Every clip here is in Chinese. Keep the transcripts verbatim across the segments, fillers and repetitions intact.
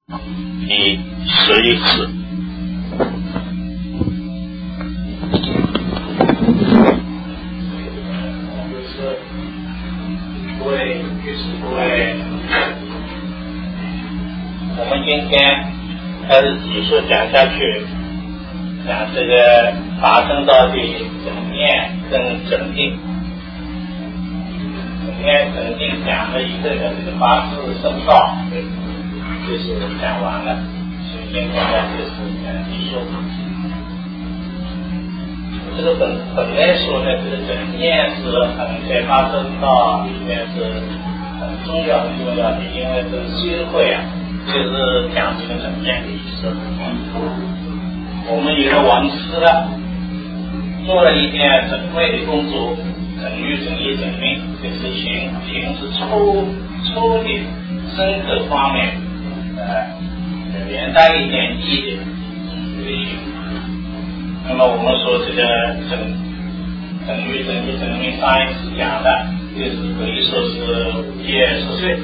第十一次。各位居士各位，我们今天开始继续讲下去，讲这个发生到底正念跟正定。正念正定讲了一个人这个八字生肖，就是讲完了，所以今天呢就是讲技术。这个本本来说呢，这个正念是很在八正道里面是很重要的重要的，因为这个修会啊，就是讲这个正念的意思。我们有个王师了，做了一件正位的工作，正欲正业正命，这是行行是抽抽的深刻方面，呃，连带一点意的这个行。那么我们说这个正正欲正业正命，上一次讲的，就是可以说是五戒十岁。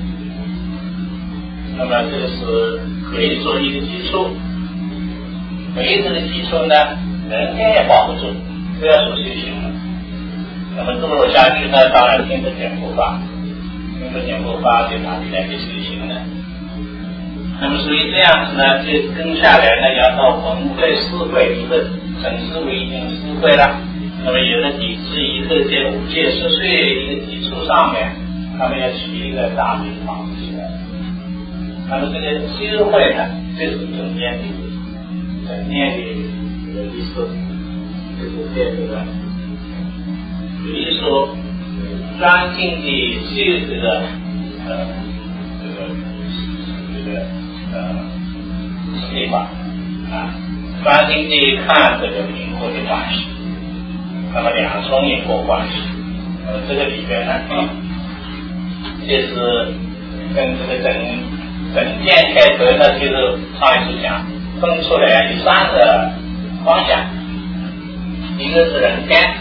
那么这个是可以做一个基础，没这个基础呢，人天也保不住，不要说修行了。那么这么下去呢，当然听不见佛法，听不见佛法就哪里来的修行呢？那么所以这样子呢，就跟下来呢，要到文会四会一个城市为已经四会了。那么有了底子以后，在五戒十岁一个基础上面，他们要取一个大名堂起来。那么这个修会呢，就是正念的正念的这个意思，就是在这个可以说专心的修这个呃这个这个呃地方啊，专心的看这个因果的关系，那么两重因果关系，呃这个里边呢，就是跟这个正正见开头呢，就是上一次讲分出来有三个方向，一个是人间，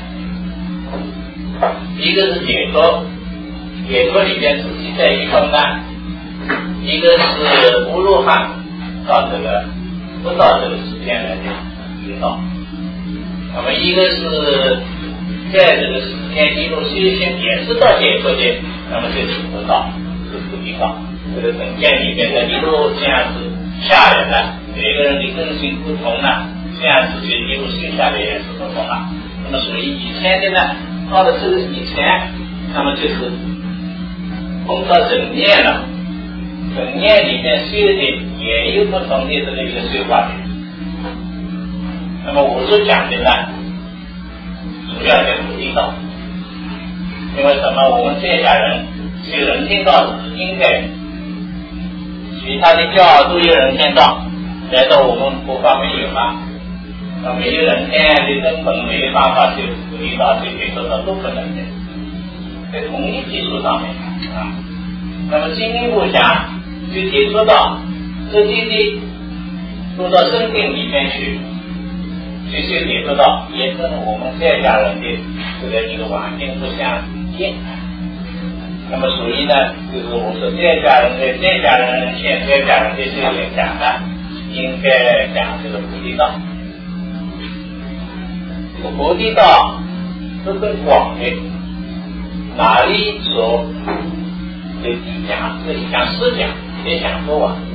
一个是解脱，解脱里边自己在一分呢，一个是无入汉到这个不到这个时间来的知道，那么一个是在这个时间一路修行也是到解脱的，那么就是佛道，是菩提道。这个正见里面的一路这样子下来的，每个人的根性不同呢，这样子就一路修下来也是不同了。那么属于以前的呢，到了这个以前，那么就是碰到正念了，正念里面修的也有不同的这个一个修法的。那么我所讲的呢，主要在菩提道，因为什么？我们这家人修人天道是应该。其他的教都有人天道，难道我们佛法没有吗？那没有人天的根本没有办法去菩提道、去解脱道都不能的，在同一基础上面啊。那么进一步讲，去解脱道，实际的入到生定里面去，去修解脱道，也跟我们在家人的这个一个环境不相应。那么属于呢，就是我说在家人的在家人现在家人的修行讲呢，应该讲这个菩提道。这个菩提道是很广的，哪里说这一讲这一讲十讲也讲不完。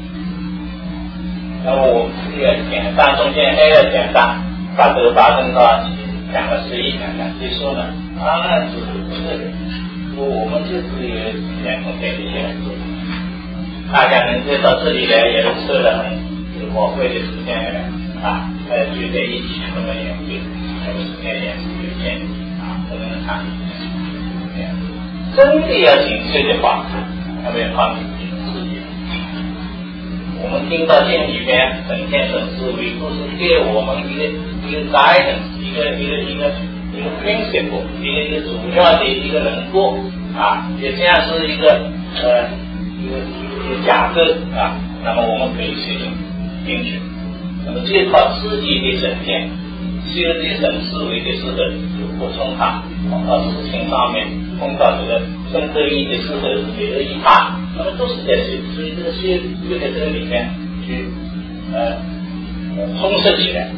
那么我们这个简单中间还要简单，把这个八正道讲了十一讲讲结束了，当然是不是的。我们就是有时间空间的限制，大家能够到这里来，也是抽了很宝贵的时间啊，呃，聚在一起这么研究，这个时间也是有限的啊，不能长这样。真的要行修的话，那么要靠你自己。我们听到经里边整天整思维，都是给我们一个一个 guidance， 一个一个一个。一个 principle， 一个一个主要的一个人物啊，也这样是一个呃一个一个假设啊，那么我们可以实行进去。那么这靠自己的整天，修的省思维的时候，就补充它，碰到事情上面，碰到这个深刻意的时候，每个一怕那么都是在学，所以这个学就在这个里面去呃充实起来。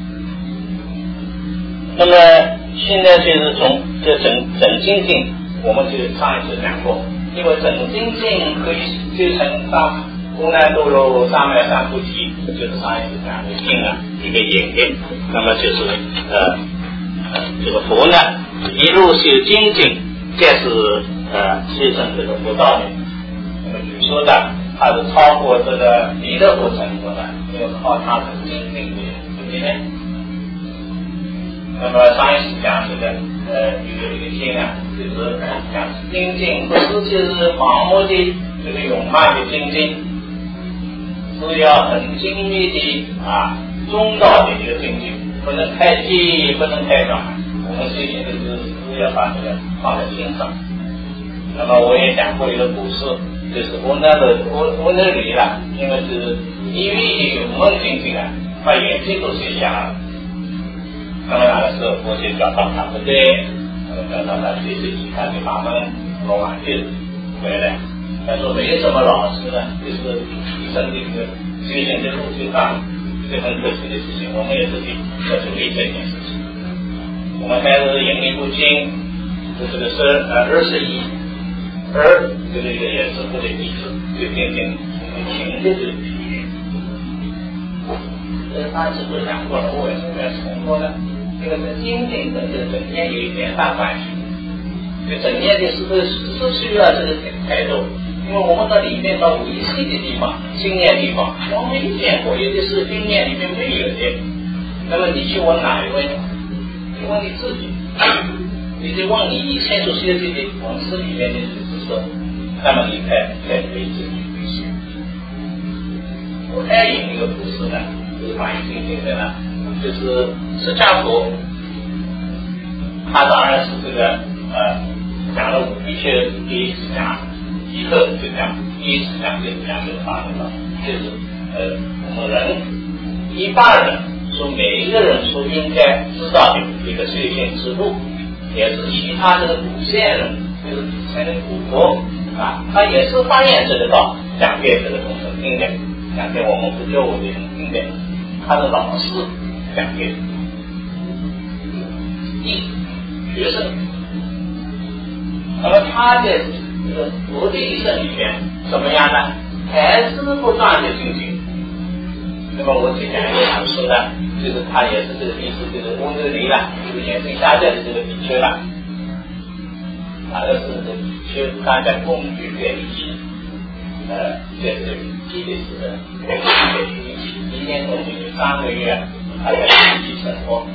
那么现在就是从这整整经经，我们就上一次讲过，因为整经经可以修成上公难多罗三藐三菩提，就是上一次讲的经啊一个演变。那么就是呃这个佛呢一路修精进，这是呃修成这个佛道的。那么据说的它是超过这个弥勒佛成佛的，因为靠它的精进的里面。那么上一次讲这个呃一个一个经啊，就是讲精进不是就是盲目的这个勇慢的精进，是要很精密的啊中道的一个精进，不能太急，不能太短。我们修行就是是要把这个放在心上。那么我也讲过一个故事，就是我那个我我那里了，因为是因为有梦精进啊，把眼睛都写瞎了。那么那个时候我就找到他不对，那么找到他学习其他的法门，我晚就回来。他说没什么老师呢，就是提升这个修行的路就大，这很可惜的事情，我们也自己要注意这件事情。我们开始引一部经，就这个是呃二十一，二这个也是不的意思，就变成情的这个比喻。这上次都讲过了，我也是在重复的。这个跟精进跟这个正念有一点大关系。这正念的是是需要这个态度，因为我们到里面到维系的地方、经验地方，我们没见过，有的是经验里面没有的。那么你去问哪一位呢？你问你自己，你就问你以前所学习的文字里面的知识，那么你才才可以自己回去。我再引一个故事呢，就是反映精进的呢。就是释迦佛，他当然是这个呃讲了五必须第一次讲，一个就讲第一次讲就是讲这个法门了，就是呃我们人一般人说每一个人所应该知道的一个修行之路，也是其他这个古先人，就是以前的古佛啊，他也是发现这个道，讲给这个众生听的，讲给我们不觉悟的人听的，他的老师。讲给一学生，那么他的这个佛的一生里面怎么样呢？还是不断的精进。那么我就讲一个故事呢，就是他也是这个意思，就是温州离了，就是眼睛瞎掉的这个比丘了，他的是这个比丘，大家共聚在一起，呃，在这个记的是在一起，一天共聚三个月。他在一起生活。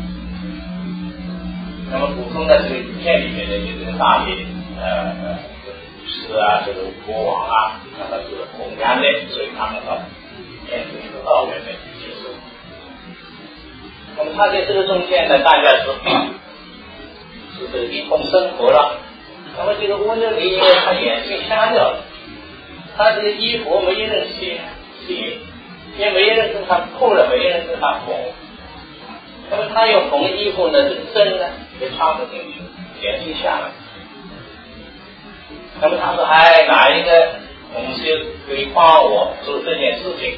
那么普通的这个影片里面的这个大的呃武士啊，这个国王啊，那么是弘扬的，所以他们到演出一个道远的接受。那么他在这个中间呢，大家是是这个一同生活了。那么这个温州里，因为他眼睛瞎掉了，他这个衣服没人洗洗，也没人跟他扣了，没人跟他缝。那么他要缝衣服呢，这个针呢也插不进去，眼睛瞎了。那么他说：“哎，哪一个同学可以帮我做这件事情？”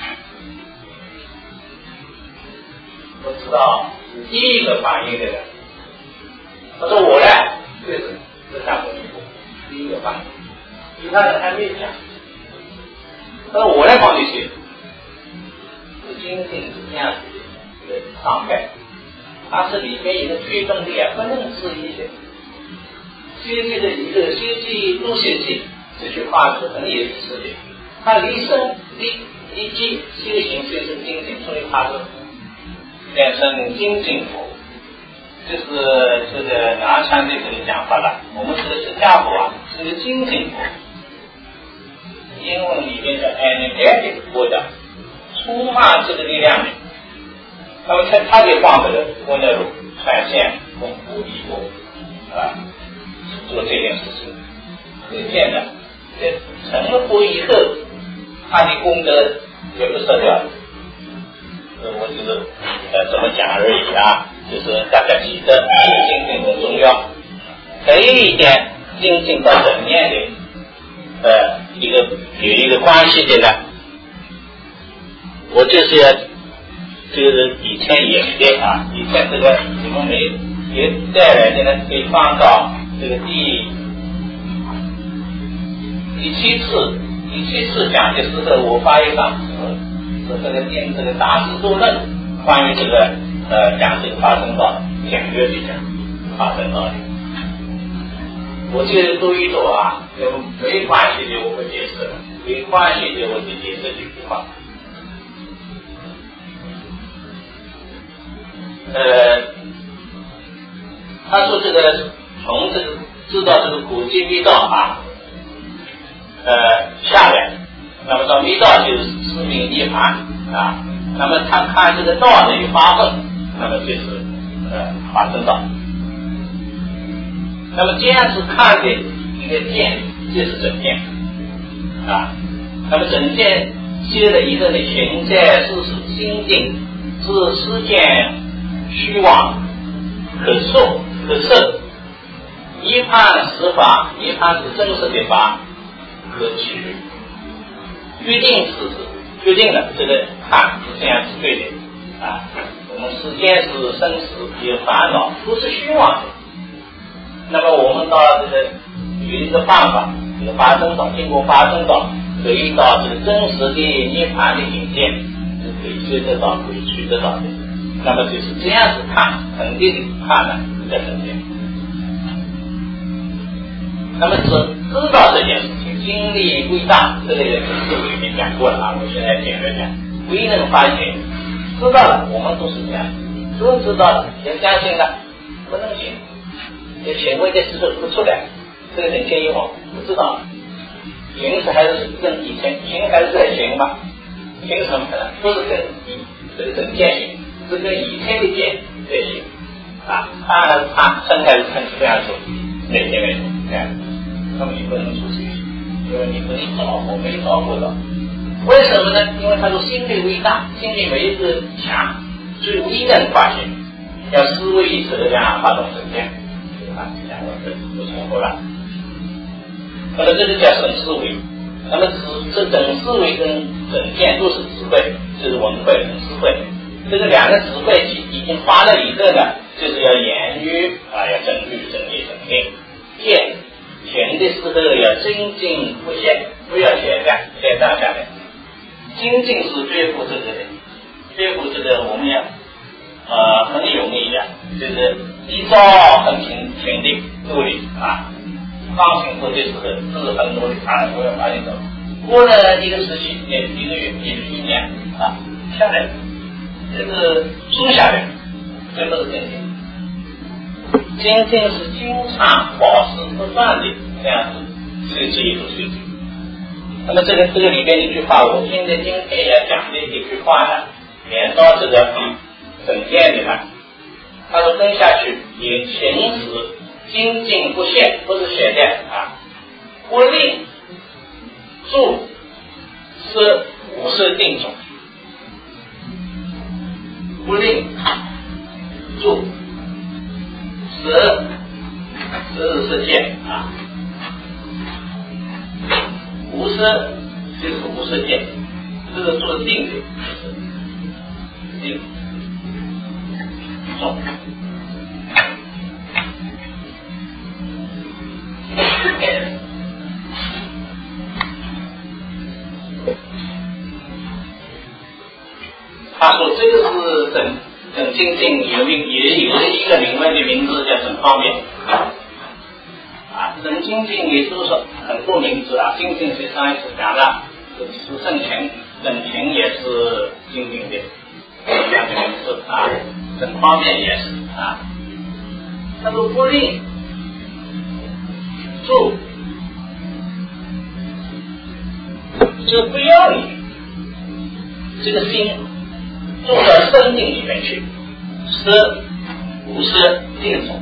不知道是第一个反应的人。他说：“我呢，就是这三缝衣服，第一个反应。其他人还没讲。他说：“我来帮你写。”是精进是这样子的。伤害，它是里面一个推动力啊，不能质疑的。学习的一个学习不学习，这句话是很有意思的。它离生离离基修行就是精进，所以它是变成精进佛，就是这个南传的这个讲法了。我们这个释迦佛啊，是个精进佛，英文里面的 energetic 佛的，充满这个力量的。那么他他给放这个温热炉传线功夫以后啊，做这件事情，可见的，这成了佛以后，他的功德也不舍掉了。我就是呃这么讲而已啊，就是大家记得精进很重要。这一点精进到正念的呃一个有一个关系的呢？我就是要就是以前演的啊，以前这个你们没也带来的呢，可以放到这个第第七次第七次讲的是这个我发一张纸，是这个念这个大智度论，关于这个呃讲这个发生道简约的讲发生道理。我记得读一读啊，没关系的我会解释，没关系的我就解释几句话。呃，他说这个从这个知道这个古今密道啊，呃下来，那么到密道就是持名涅槃啊，那么他看这个道的有八分，那么就是呃法身道。那么这样子看的一个见就是整见啊，那么整见接了一个的行在事实心境是实践虚妄可受可摄，一判实法，一判是真实的法可取，决定事实，决定了这个判是这样是对的啊。我们世间是生死有烦恼，不是虚妄的。那么我们到这个有一个办法，这个发生道，经过发生道，可以到这个真实的涅槃的境界，是可以追得到，可以取得到的。那么就是这样子看，肯定的看呢，在中间。那么知知道这件事情，经历微大，这个也是我已经讲过了啊，我现在简略讲，未能发现，知道了，我们都是这样，都知道了，也相信了，不能行。这行为的事都不出来，这个人间以往不知道，行是还是跟以前行还是在行嘛？行什么呢？不是跟以这个人间行，是跟以前的见在行啊，他还是他，生还是生，这样说，哪天没这样，那么你不能出去，因为你不能找我没找过的，为什么呢？因为他说心力微大，心力没一个强，所以微能发现，要思维以此这样发动整见。啊，讲过这不重复了。那么这个叫省思维，那么这等思维跟整见都是智慧，就是文慧跟智慧。这个两个智慧已经发了一个呢，就是要言语啊，要整律、整理、整定。见行的时候要精进不懈，不要懈怠，懈怠下来。精进是对付这个的，对付这个我们要呃很容易的，就是依照很勤勤力努力啊，放心做的时候是很努力啊，我要发现到过了一个时期，也一个月，也是一年啊，下来这个松下来，全部是精进。精进是经常保持不断的这样子去记住去记。那么这个这个里边一句话，我现在今天要讲的一句话呢，连到这个整件里面。他说跟下去也行使精进不懈，不是懈怠啊，不令住是无是定种，不令住是是是见啊，无是就是无是见，这个做定的定种。他说这个是整整精进有名也有一个名文的名字叫整方便啊，整精进也就是说很多名字啊，精进是上一次讲了，是正勤，正勤也是精进的两个名字啊，整方便也是啊。他说不令住，就不要你这个心住到生定里面去，是无是定种。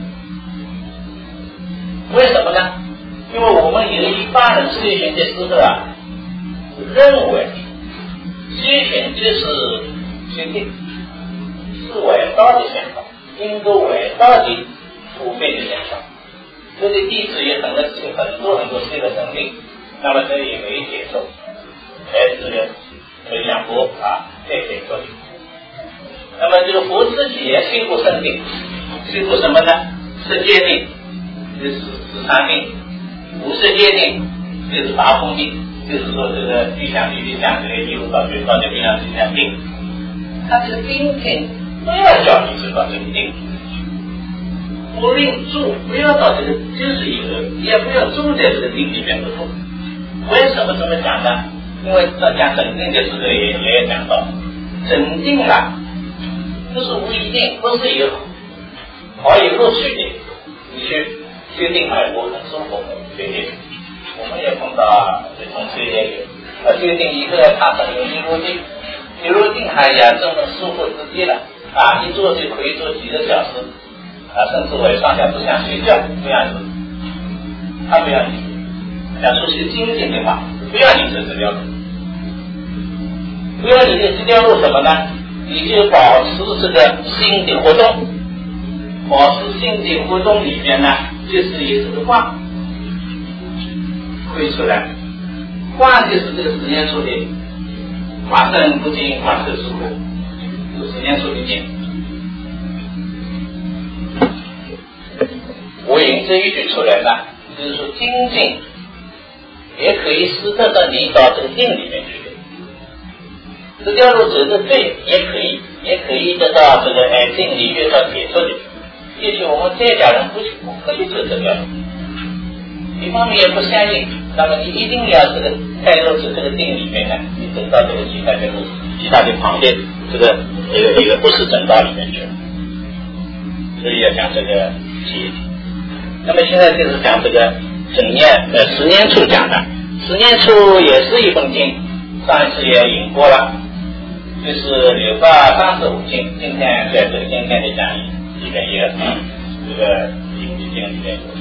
为什么呢？因为我们有一般人修行的时候啊，认为修行就是修定，是外道的想法，经过外道的普遍的想法。这些弟子也等了很多很多修了生定， 那么这里也可以接受，哎，这个可以讲佛啊，这可以做。那么这个佛自己也心不生定，心不什么呢？世界定，就是十三定；无世界定，就是八空定。就是说这个具象理律象这个一路到觉到这边上去讲定，他这个定定不要叫你知道这个定，不令住，不要到这个就是一个，也不要住在这个定里面不住。为什么这么讲呢？因为在讲整定的时候也也讲到，整定啊，就是无一定，不是有好有乐趣的，你去决定哎，我很舒服，决定。我们也碰到这同学也有，呃，决定一个他很容易入定，一入定哎呀，这么舒服自己了啊，一坐就可以坐几个小时啊，甚至我也上下不想睡觉这样子，他不要你，想说些精进的话，不要你这这条路，不要你的这条路什么呢？你就保持这个心的活动，保持心的活动里面呢，就是以这个话推出来，话就是这个十年处的法身不净，法身是苦，是十年处的净。我引这一句出来呢，就是说精进也可以使得到你到这个定里面去的，这条路走得对，也可以，也可以得到这个哎定里越到解脱的。也许我们在家人不不可以走这条路，一方面也不相应，那么你一定要这个开入至这个定里面呢，你走到这个其他的路，其他的旁边这个一个一个不是正道里面去了，所以要讲这个解。那么现在就是讲这个整年呃十年处讲的，十年处也是一本经，上一次也引过了，就是柳发三十五经，今天在这个今天的讲义里面也这个引经里面有。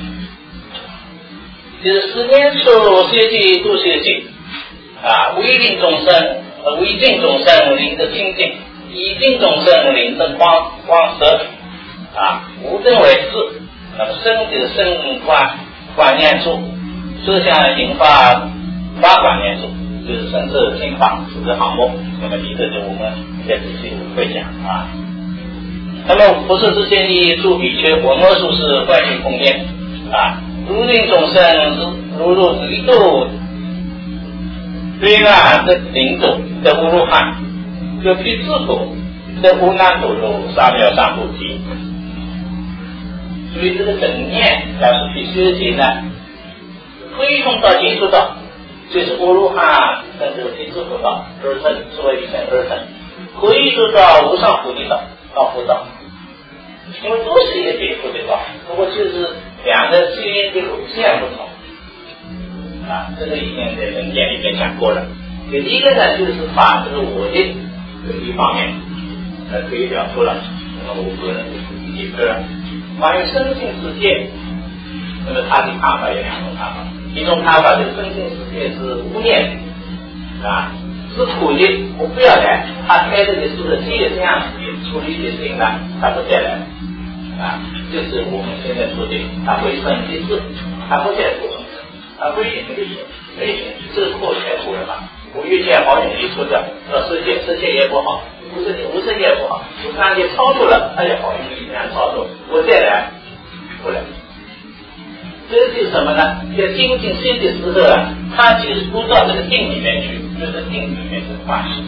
就是十年处学习度学习啊，为令众生，为尽众生领得清净，以尽众生领得光光色啊，无灯为事。那么生就是生观观念处，色相引发八观念处，就是生色心法四个项目。那么里头就我们再仔细会讲啊。那么不是之前的诸比丘，我们说是观心空间啊。如令众生如入离度，对岸的领度的无入汉，就去自古的无难度入三藐三菩提。所以这个正念要是去修习呢，推动到结束道，就是无入汉跟这个第四佛道二乘，所谓一乘二乘，可以说到无上菩提道到佛道，因为都是一个解脱的道，不过就是两个修行的路线不同啊，这个以前在人间里面讲过了。第一个呢，就是把这个我的这一方面呃可以表出了，那么我个人一个关于身心世界，那么他的看法有两种看法，一种看法就是身心世界是无念的啊，是苦的，我不要来，他开这个书的这个样子处理的事情呢，他不再来啊，就是我们现在说的，他会生的事，他不再做，他不也没有没有这个过全过了嘛，我遇见好容易出掉，呃世界世界也不好，无世界无世界也不好，无世界超出了，哎呀好容易这样超出，我再来不来。这就是什么呢？在精进心的时候啊，他就是入到这个定里面去，就是定里面是关系。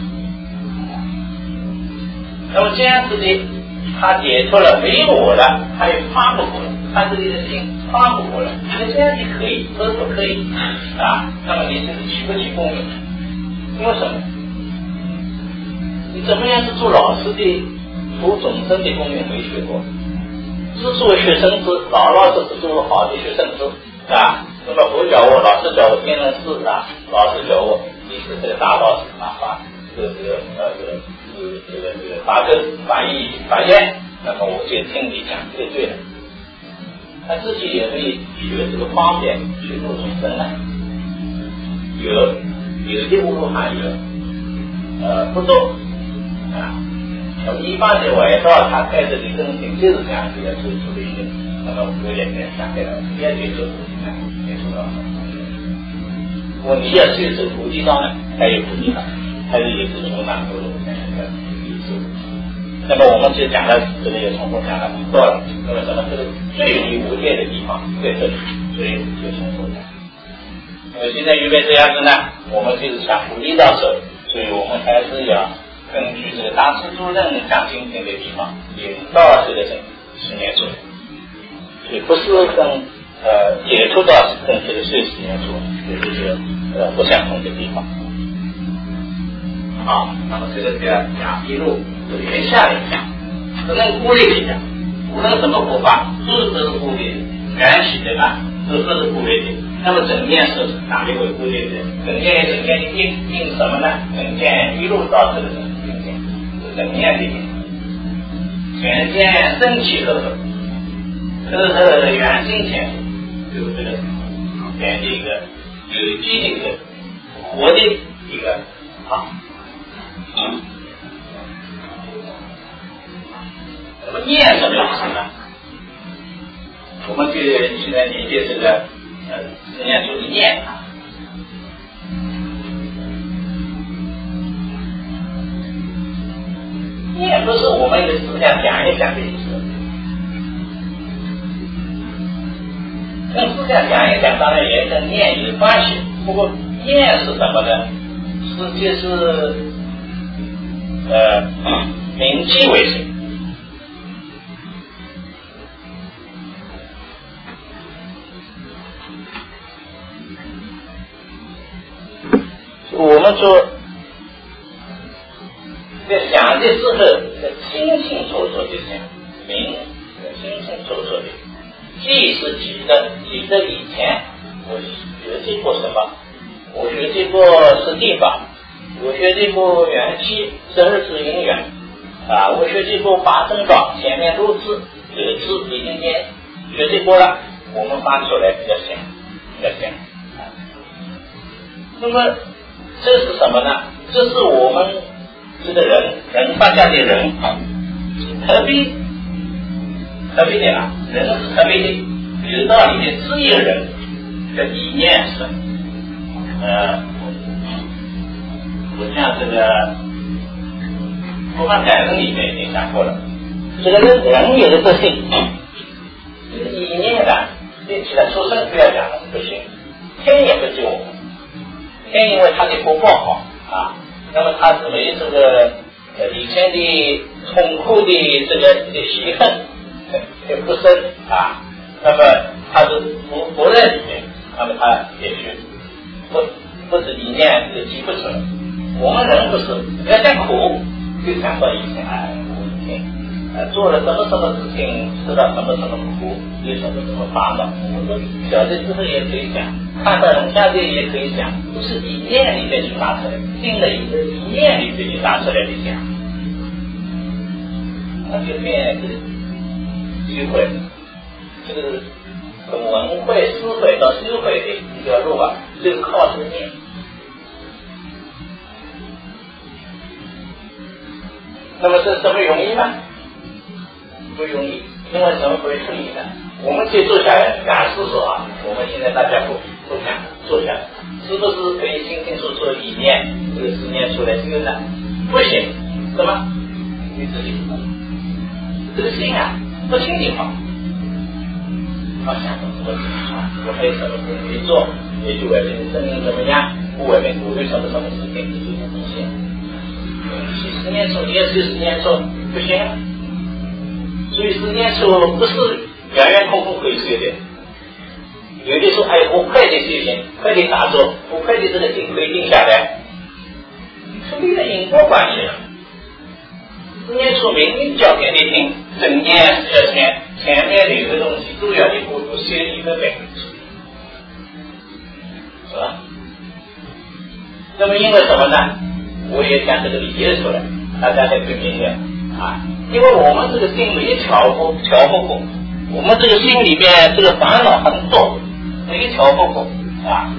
那么这样子的，他解脱了，没有我了，他也发不过了，他自己的心发不过了，那这样就可以，都不可以啊？那么你就是起不起功用？因为什么？你怎么样是做老师的，服众生的功用没学过？是作为学生子，老老实实做好的学生子啊。那么佛教我，老师教我天人师啊，老师教我你是这个大道士啊，把这个这个呃这个这个这个法根法义法验，那么我就听你讲就对了。他自己也没有这个方便去度众生呢，有有的无路还有呃不多啊。那么一般的外道他开这个根性就是这样子的处处理的，那么有点点想给他也接受不进来，接受到我你要去走菩提道呢，还有菩提道，还是也是从哪个路那个意思。那么我们就讲了，这里也重复讲了很多了。那么什么？这个最离无界的地方在这里，所以就重复讲。那么现在预备这样子呢，我们就是想菩提道手，所以我们还是要根据这个大师主任讲经典的地方，引到这个十年处，也不是跟呃解脱道跟这个碎十年处有这个呃不相同的地方。好，那么这个叫讲一路的原下来讲，不能孤立的讲，无论什么佛法，都是都是孤立的，缘起的嘛，都都是孤立的。那么整件是哪里会孤立的？整件整件的应应什么呢？整件一路到这个整件，是整件的应。全见生气合合，合合的原心前，就是这个全的一个有机的一个活的一个啊。嗯，那么念什么意思呢？我们就现在理解这个呃，实际上就是念啊。念不是我们的思想讲一讲的意思，跟思想讲一讲当然也跟念有关系。不过念是什么呢？实际是呃铭记为谁？我们说在想的时候，清清楚楚的想，明清清楚楚的。记是记得，记得以前我学习过什么，我学习过实地法，我学习过元气十二支因缘啊，我学习过八正道，前面都是这个字已经念学习过了，我们发出来要想，要想啊。那么这是什么呢？这是我们这个人人发下的人特别特别的啊，人是特别的，有道理的，只有人的理念是呃，我像这个佛法改论里面已经讲过了，这个人人有的特性，这个理念呢，对起来出生不要讲不行，天也不救我们。天因为他的福报好啊，那么他是没这个呃以前的痛苦的这个的习恨也不深啊，那么他是不不在里面，那么他也许不不是理念就提不出来。我们人不是要想苦，就想到以前哎，我以前呃做了什么什么事情，吃到什么什么苦，有什么什么烦恼，我们小的时候也可以讲。看到人家的也可以讲，不是理念里面去拿出来，定了一个理念里面去拿出来的讲，那就变成机会，这个从文会、思会到修会的一条路啊，就是靠这个念。那么这什么容易吗？不容易，因为什么不会处理呢？我们就坐下来，假设说啊，我们现在大家不不讲坐下来，是不是可以清清楚楚理念这个思念出来这个呢？不行，什么？你自己这个心啊不清净化，好想怎么怎么啊，我还有什么事没做，也就外面的声音怎么样，不外面鼓励什么什么事情，这就不行。去思念处也是思念处不行啊，所以思念处不是圆圆空空回水的，有的时候还有不快的修行，快的打坐，不快的这个心可以定下来，处理了因果关系了。思念处明明教给你听，整年之前前面的有的东西都要一步步修一个本，是吧？那么因为什么呢？我也将这个理解出来，大家才会明白啊。因为我们这个心没调不调不过，我们这个心里边这个烦恼很多，没调不过啊。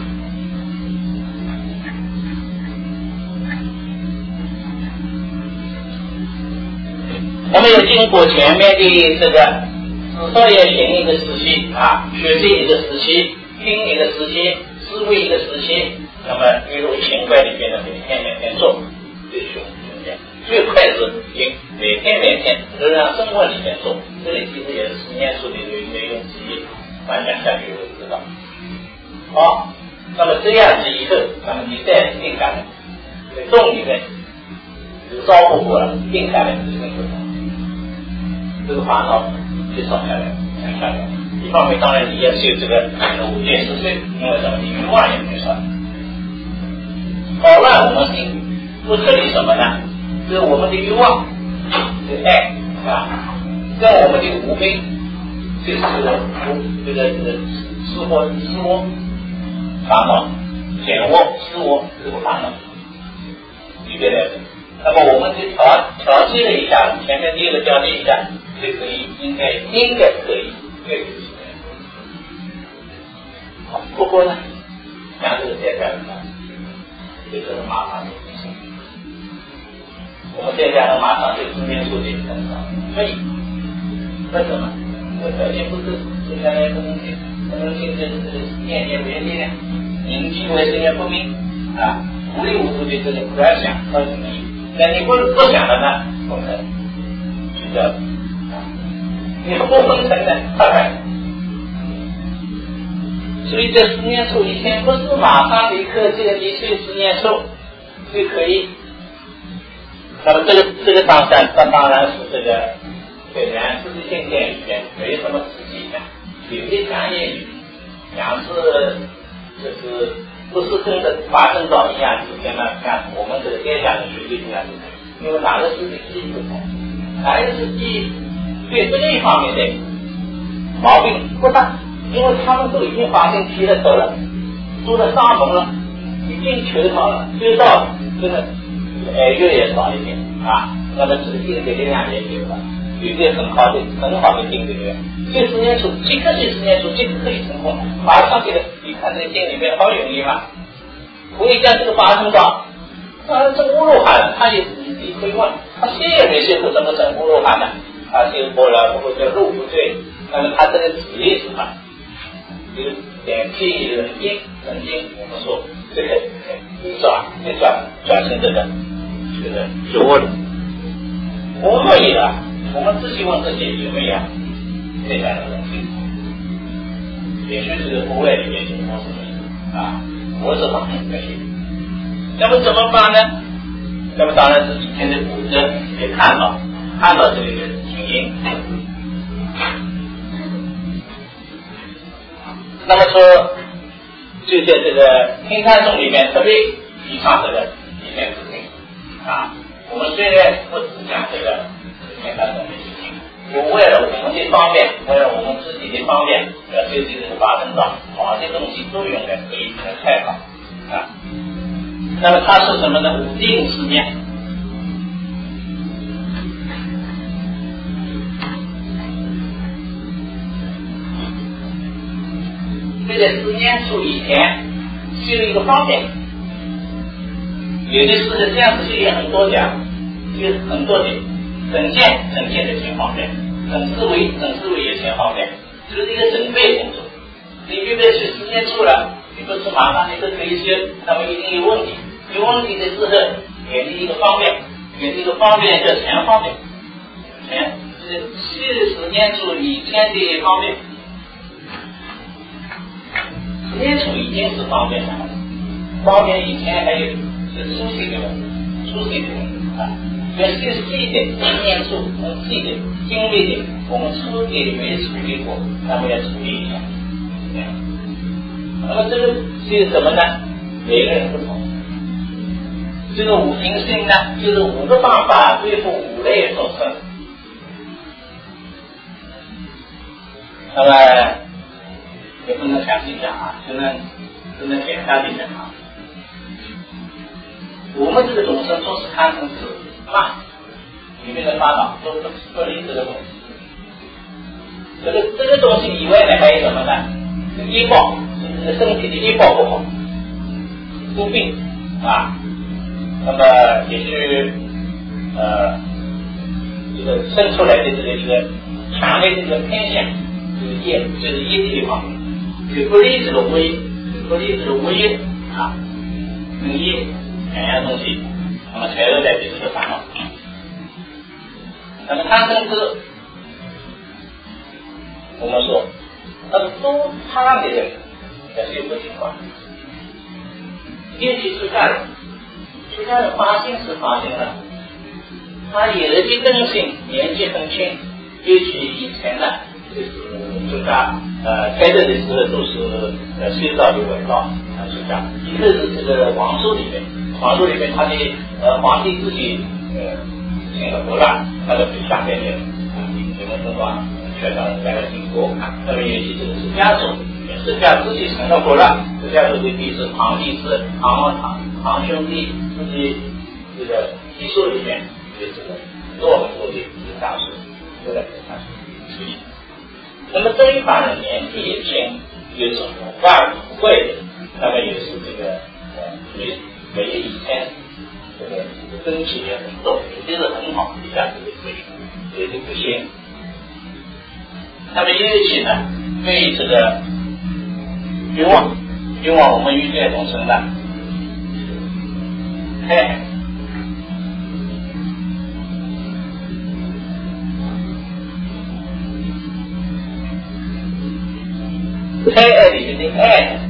那么要经过前面的这个至少要行一个时期啊，学习一个时期，听一个时期，思维一个时期， 那么比如行为里边的每天每天做，这是训练。最快是每每天每天日常生活里面做，这里其实也是十年处的内容之一，完全下去就知道。好，那么这样子以后，那么你再定下来，在动里面有照顾过了，定下来是这个过程，这个烦恼就少下来，降下来。一方面当然你也是有这个五戒十岁，因为什么？你欲望也没少。好了，我们心不彻底什么呢？就是我们的欲望，这个爱啊，跟我们的无明，就是这个这个这个痴惑痴惑烦恼，浅惑痴惑这个烦恼区别来的。那么我们就调调节了一下，前面第一个调节一下，就可以应该应该可以对对。好，不过呢，像这个现在呢，这个麻烦的事情。我们现在呢，马上就中间处理很少，所以为什么？这条件不是接下来不能进，不能进这这个念念为力量，凝气为声音不明啊，无力无助的这个不要想，到什么意思？那你不不想了呢，我们去掉啊，你不分成呢，快快。所以这十年处以前不是马上立刻这个你去十年处就可以。那么这个这个当然当当然是这个虽然实质性点里面没什么实际的，有些讲言语讲是就是不是跟着发生到一样之间呢？看我们这个天下的学习一样，因为哪个是第一不同，哪个是第对这一方面的毛病不大，因为他们都已经发现提了头了，做了上门了，已经求到了，求到这个哎越也少一点啊，那么实际的力量也有了，有些很好的很好的定力量，这十年处即刻这十年处即刻可以成功，马上这个你看这个经里面好容易嘛，可以将这个发生到啊这乌鲁汉他也你可以问他学也没学过怎么整乌鲁汉呢？他学过了不过叫路不对，那么他这个职业是什么？有点气人经神经，我们说这个一转一转转成这个这个学问了。我们也啊，我们自己问自己有没有这样的东西？也许这个国外里面情况是没有啊，我这方面没有。那么怎么办呢？那么当然是以前的古者也看到看到这里的情形。那么说，就在这个听参颂里面特别提倡这个一件事情啊。我们虽然不只讲这个听参颂的事情，我为了我们的方便，为了我们自己的方便，要对这个发生到好些东西都用来可以来参考啊。那么它是什么呢？五定十念。这个十年处以前是有一个方面，有的是这样子是有很多讲，有很多的整件整件的全方面，整思维整思维也全方面，就是一个准备工作。你预备去十年处了，你不是马上你都可以学，那么一定有问题，有问题的时候给你一个方面，给你一个方面叫全方面，全是四十年处以前的方面。十年处已经是方便了，方便以前还有是书信的问题，书信的问题啊，要是细的十年处很细的精微的，我们初级没处理过，那么要处理一下。那么这个是什么呢？每个人不同。这个五行性呢，就是五个方法对付五类众生。那么也不能详细讲啊，只能只能简单的讲啊。我们这个众生都是看成是慢，里面的烦恼都是脱离这个东西。这个这个东西以外呢，还有什么呢？医报，是这个身体的医报不好，生病啊。那么也许呃，这个生出来的这个这个强烈的这个偏向，就是业，就是业的地方。有不利这个危，不利这个危啊， 跟业两样东西，那么才会在这个烦恼。那么贪嗔痴，我们说，那么都贪的人，那是有个情况。尤其出家人，出家人发心是发心了，他有的根性年纪很轻，尤其以前呢，就是出家呃开始的时候都是呃修道的文道啊出家，一个是这个王书里面，王书里面他的呃皇帝自己呃请了国难，那个就下面的啊你们中国全场来了经过，那么尤其这个是家族。释迦自己成了国了，释迦族的弟子唐弟子、唐唐唐兄弟自己这个遗书里面有这个做很多的大事，都在这上出现。那么这一帮人年纪也轻，又是腐败腐贵的，那么也是这个呃没没以前这个根气也很重，也是很好，一下子就可以，也就不行。那么尤其呢，对这个欲望，欲望我们欲界总称的，哎，太爱里面的爱，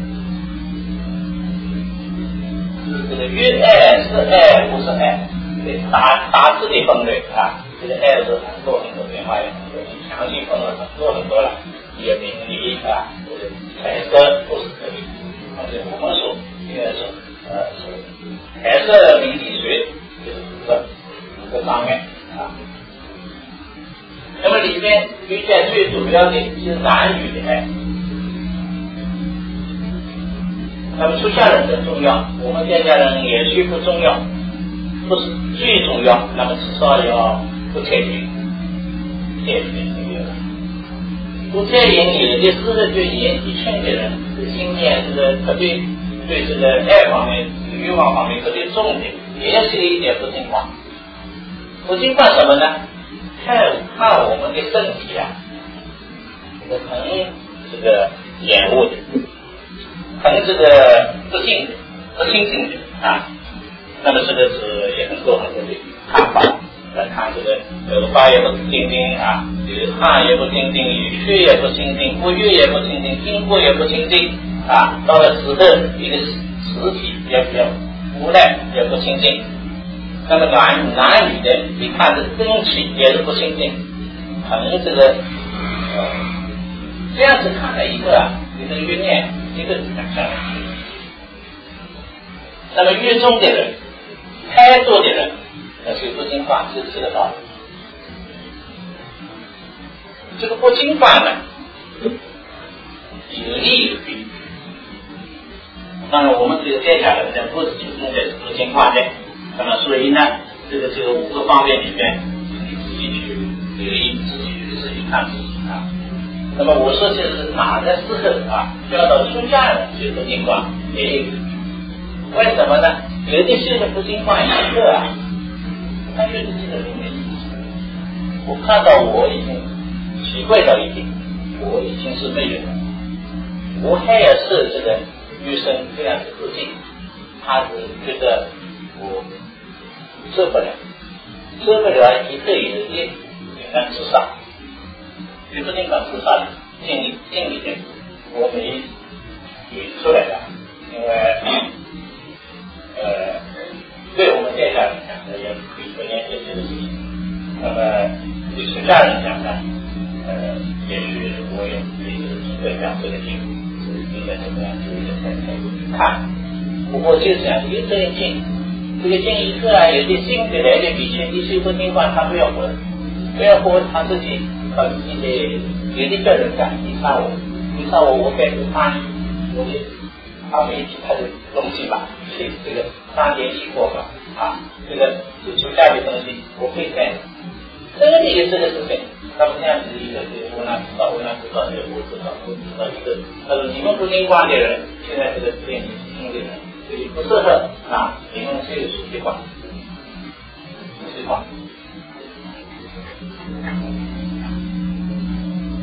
是这个欲爱是爱不是爱，大大致的分类啊，这个爱是很多很多变化，有很多详细分了很多很多了，也名利啊。彩色都是可以，而且我们说应该是呃是彩色名利学就是这五个方面啊。那么里面遇见最主要的是男女的爱，那么出家人更重要，我们在家人也许不重要，不是最重要，那么至少要不太平，太平这个。不太严有的四十岁年纪轻的人，心念这个特别对这个爱方面、欲望方面特别重的，也是一点不听话。不听话什么呢？看看我们的身体啊，这个很这个厌恶的，很这个不敬的、不清净的啊。那么这个是也很多很多的看法。来看这个头发也不清净啊，有汗也不清净，有血也不清净，不血也不清净，经过也不清净啊。到了时候，一个实体也比较无奈也不清净。那么男男女的，一看这根气也是不清净，很这个呃，这样子看了一个啊，一个欲念，一个想象。那么欲中的人，开多的人。那是不听话是这个道理。这个不听话呢，有利有弊。当然，我们这个在家人呢，不是集中在不听话的。那么，所以呢，这个这个五个方面里面，你自己去留意自己，自己看自己啊。那么，我说这是哪个时候啊，教导出家人去不听话也有。为什么呢？有的修的不听话一个啊。他就是这个人的意思。我看到我已经体会到一点，我已经是没有了，我还要受这个女生这样的自敬，他是觉得我受不了，受不了以后有一点想自杀，有不定想自杀的心理心理的，我没演出来的，因为呃。对我们在家人讲的也可以不念这些的事情，那么对出家人讲呢，呃，也许我也可以机会讲这个经，是应该怎么样注意的才才去看。不过就这样，有这个经，这个经一个啊，有的新的来的比丘，你谁不听话，他不要活，不要活，他自己靠自己的，有的叫人干，你杀我，你杀我，我该不杀你，我就他没提他的东西吧。这个三点起过吧啊，这个是出家的东西，我会在真的有这个事情，他们这样子一个我哪知道，我哪知道，这我知道，我知道一个，他说你们不听话的人，现在这个店里听的人，所以不适合啊，你们是有实际化，实际化。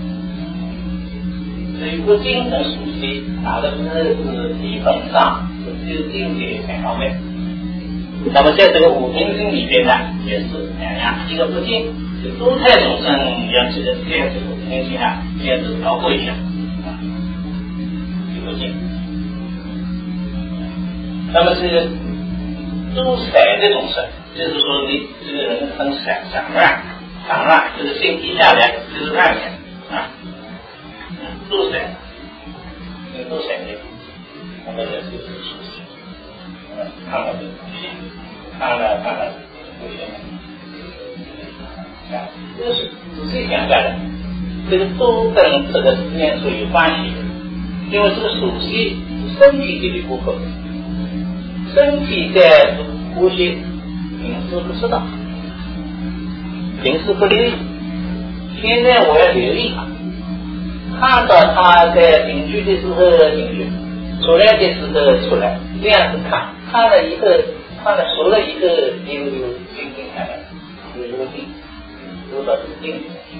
所以不精神属性，打的是是基本上是就是境界全方位。那么在这个五平心里边呢，也是两样，一个不净，就诸态众生要记得这样子五平心啊，像是条过一样啊，就不净。那么这个诸散的众生，就是说你这个人很散散乱，散乱就是心一下来就是乱想啊，诸散，这个诸散的，那么这就是属性，嗯，看了就看了看了不一样，啊，这是仔细想下来，这个都跟这个实验是有关系的，因为这个属性是身体里的部分。身体在呼吸，平时不知道，平时不留意。现在我要留意它，看到它在进去的时候进去，出来的时候出来，这样子看，看了一个，看了熟了一个，一个就静静下来，有一个定，入到这个定里面去。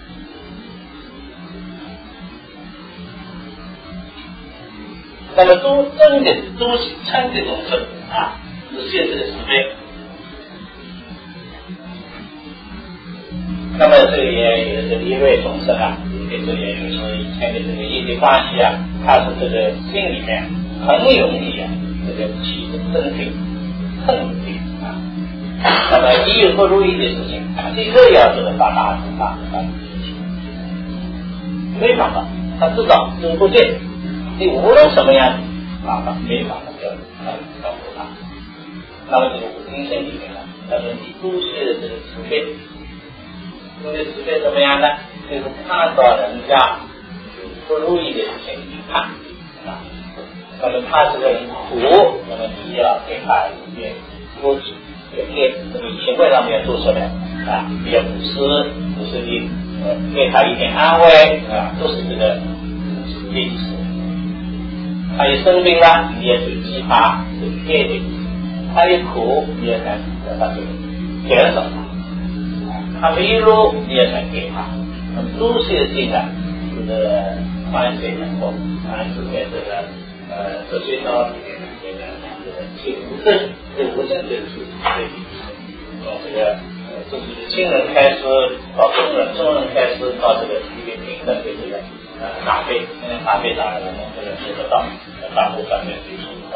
那么都真的都是称这种生啊，是现实的是非。那么这里也有这个一位众生啊，跟这里也有说以前的这个业力关系啊，他是这个心里面很容易啊，这个起生病、恨病啊。那么一有不如意的事情，立刻要这个发大慈大慈大慈，没办法，他知道这不对。你无论什么样子办法，没办法要要告诉他。那么这个五阴身里面呢，那么你都是这个慈悲，因为慈悲怎么样呢？就是看到人家不如意的事情你看啊，那么他这个人苦，那么你要给他一点多指，给给这个行为上面做出来啊，比较布施，布施你呃给他一点安慰啊，都是这个意思。他一生病了，你也去激发这个业力；他一苦，你也想让他这个减少他；他迷路，你也想给他。那么都是性的这个关系能够啊，是在这个呃哲学道里面这个这个去无证，这无证就是对从这个呃就是亲人开始到中人，中人开始到这个一个平等的这个呃大悲，现在大悲当然能这个接得到。大部分面对触到，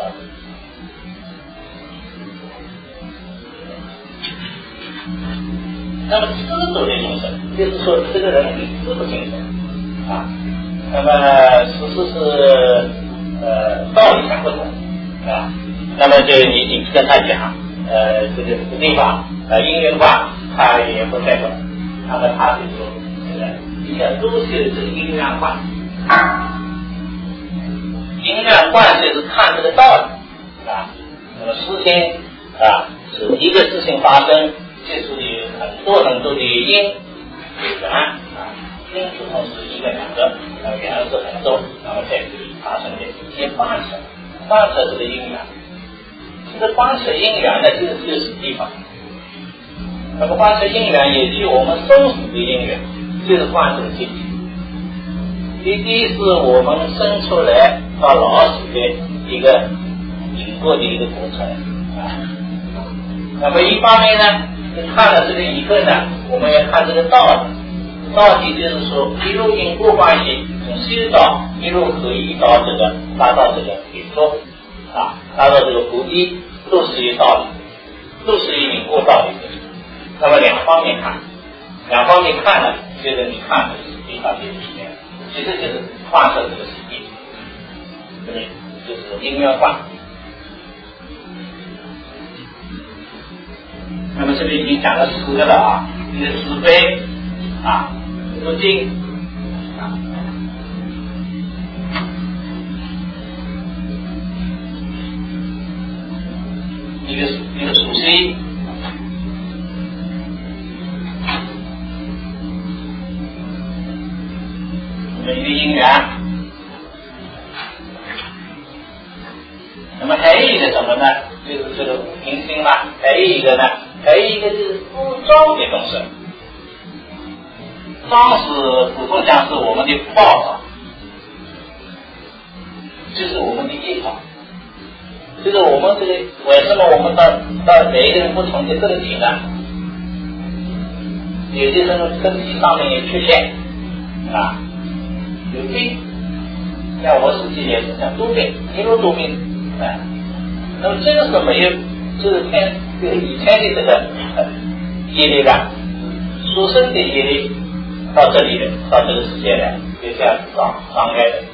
那么知足的精神，就是说这个人你知不精神啊？那么事实是呃道理相不同啊。那么就你你跟他讲，呃这个这个地方呃因缘观他也不太懂，那么他就说这个你要都是这个因缘观。因缘观就是看这个道理啊，那么事情啊是一个事情发生，就是有很多很多的因有缘啊，因是同时一个两个，那么缘是很多，那么在这里发生的一些观测，观测这个因缘，这个观测因缘呢，就是就是地方。那么观测因缘也就我们生死的因缘，就是观测经济。第一是我们生出来到老死的一个经过的一个过程啊。那么一方面呢，看了这个以后呢，我们要看这个道理，道理就是说一路因果关系，从修道一路可以到这个达到这个解脱啊，达到这个菩提，都是有道理，都是有因果道理的。那么两方面看，两方面看了，觉得你看的是非常的体面。其实就是画设这个世界，对不对？就是因缘观。那么这里已经讲了四个了啊，一个慈悲啊，不净啊，一个一个属性。一个因缘，那么还有一个什么呢？就是这个五平心啦。还有一个呢，还有一个就是不装的东西。装是普通讲是我们的福报，就是我们的业报。 就是我们这个为什么我们到到每一个人不同的个体呢？有些人身体上面有缺陷啊，有病，像我自己也是像多病，一路多病啊。那么这个是没有，就是天这个以前的这个呃业力感，出生的业力到这里的，到这个世界来，就这样障障碍的。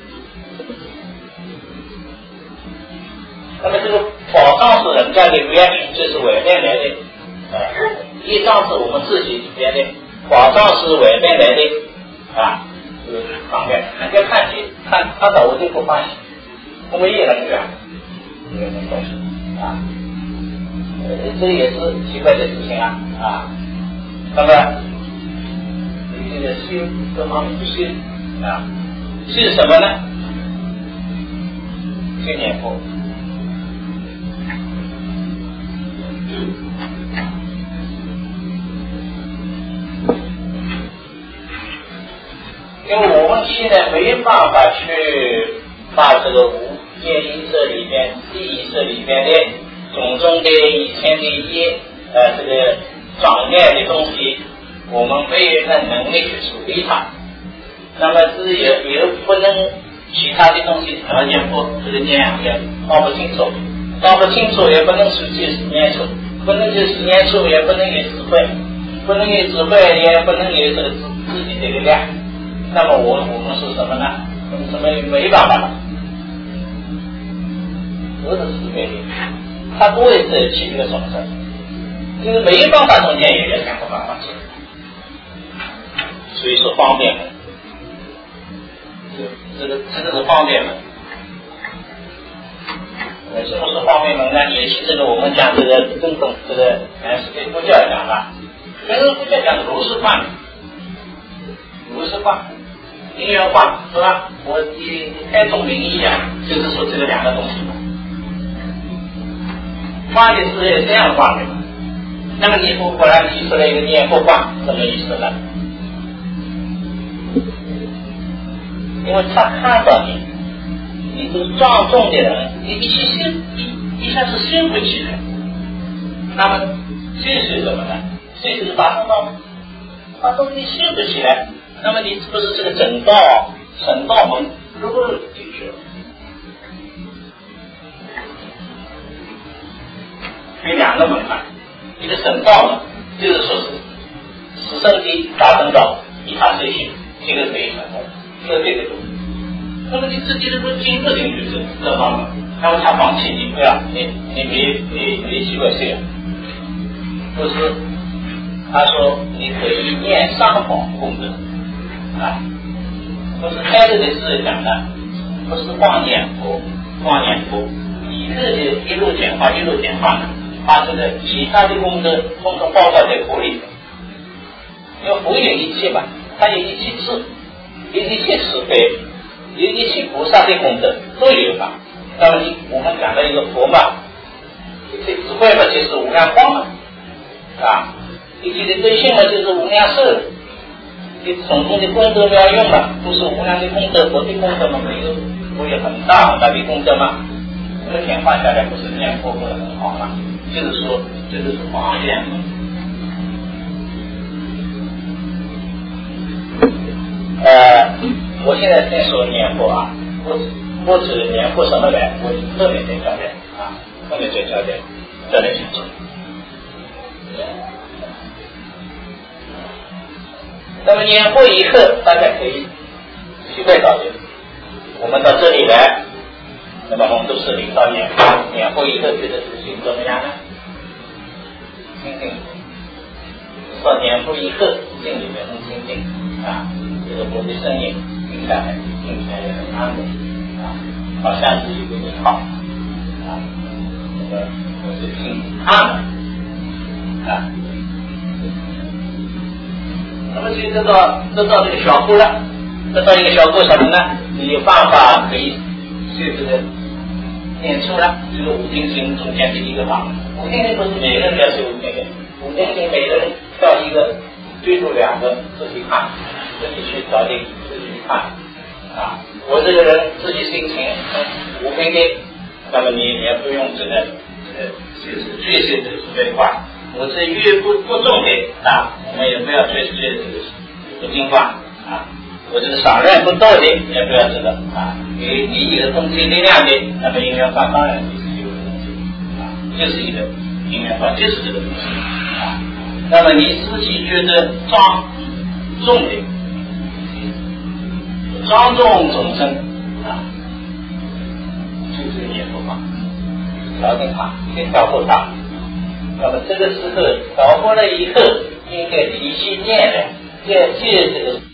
那么这个保障是人家的原因，就是外面来的，呃，业障是我们自己里边的，保障是外面来的啊，这个障碍。人家看见看看到我就不欢喜，我们也能干这个东西啊，呃，这个也是奇怪的事情啊啊。那么这个修各方面不修啊，是什么呢？修念佛。因为我们现在没有办法去把这个无间意识里边、地意识里边的种种的以前的业呃这个障碍的东西，我们没有那能力去处理它。那么是有有不能其他的东西怎么念佛，这个念也搞不清楚，搞不清楚也不能去解释念处，不能去实验处，也不能有智慧，不能有智慧，也不能有这个自自己的力量。那么我我们是什么呢？我们什么没办法了？都是慈悲的，他都会在起一个众生，就是没有办法中间也要想个办法去，所以说方便门，这个这个是方便门。呃，什么是方便门呢？也是这个我们讲这个正宗这个呃是对佛教讲的，跟佛教讲如是观，如是观。因缘化是吧？我以开宗明义啊，就是说这个两个东西嘛。化的是这样化的，那么你不忽然提出来一个念佛化，什么意思呢？因为他看到你，你这个庄重的人，你一起修一一下子修不起来。那么这是什么呢？这是把它到把东西修不起来。那么你是不是这个整道整道门如果进去了？有两个门派，一个整道门，就是说是十圣地大正道，以他随行，这个可以成功，这个这个东西。那么你自己的不进不进去这这方面，那么他放弃你，对吧？你你没没没机会这样，不是？他说你可以念三宝功德。啊，不是开这个事讲的，不是光念佛，光念佛，以这个一路简化，一路简化的，把这个其他的功德统统包括在佛里头。因为佛有一切嘛，他有一切智，有一切慈悲，有一切菩萨的功德都有嘛。那么你我们讲的一个佛嘛，一切智慧嘛就是无量光嘛，啊，一切的德性嘛就是无量寿。你种种的功德不要用了，都是无量的功德，佛的功德嘛没有，我有很大很大的功德嘛，这个简化下来不是念佛过得很好嘛？就是说，这就是方便嘛。呃，我现在先说念佛啊，我我指念佛什么来，我后面再交代啊，后面再交代，交代清楚。那么念佛以后，大家可以体会到的。我们到这里来，那么我们都是领导念佛，念佛以后觉得事情怎么样呢？清净。到念佛以后，心里面很清净啊，这个佛的声音听起来听起来也很安稳啊，好像是一个你好啊，那个我是挺安稳啊。那么就得到得到这个小果了，得到一个小果什么呢？你有办法可以修这个念处了，这个五定心中间的一个法。五定心不是每个人要修五定心，五定心每个人挑一个，最多两个自己看，自己去找定，自己去看啊。我这个人自己心情无平的， 那么你也不用这个呃就是追随这个苏北话，我是越不不重的啊，我们也不要追随这个不听话啊，我这个少量不多的也不要这个啊，给你一个东西力量的，那么因缘法当然就是有的东西啊，就是一个因缘法就是这个东西啊，那么你自己觉得庄重的庄重众生啊，就是念佛法，调整好，先调后大。那么这个时候调过了以后，应该提心念的，借借这个。